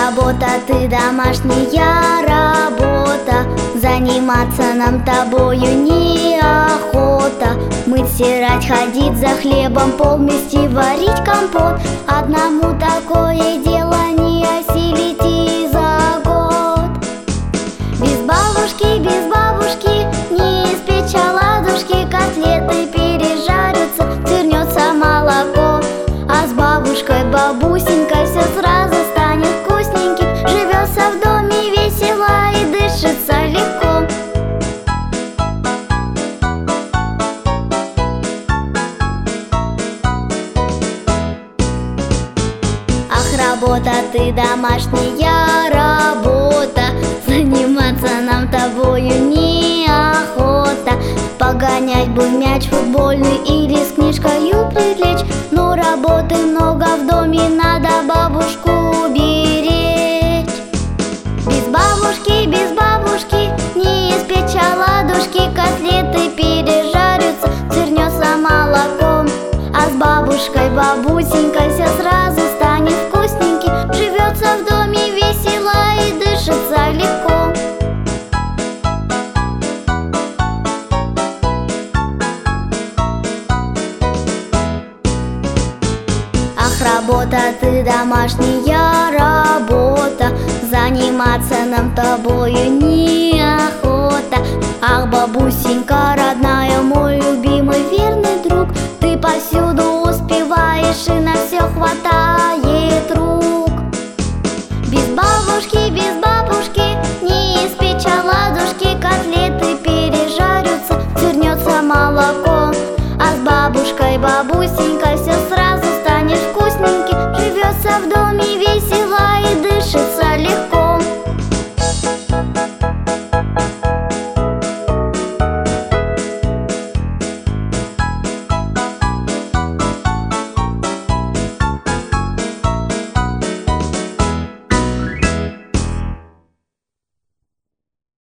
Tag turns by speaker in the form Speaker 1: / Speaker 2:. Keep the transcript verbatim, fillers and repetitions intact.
Speaker 1: работа, ты домашняя работа. Заниматься нам тобою неохота. Мыть, стирать, ходить за хлебом, пол мести, варить компот. Одному такое дело не осилить и за год. Без бабушки, без бабушки не испечь оладушки, котлеты пережарятся, свернется молоко. А с бабушкой, бабусенькой все сразу станет вкусненьким. Живется в доме весело и дышится легко. Ах, работа, ты домашняя работа. Заниматься нам тобою неохота. Погонять бы мяч футбольный или с книжкою привлечь. Но работы много в доме, надо бабушку беречь. Без бабушки, без бабушки не испечь оладушки, котлеты пережарятся, свернется молоком. А с бабушкой, бабусенькой все сразу станет вкусненьким. Живется в доме весело и дышится легко. Ах, работа, ты домашняя работа. Заниматься нам тобою неохота. Ах, бабусенька родная, мой любимый верный друг, ты повсюду успеваешь и на все хватает рук. Без бабушки, без бабушки не испечь оладушки, котлеты пережарятся, свернется молоко. А с бабушкой, бабушкой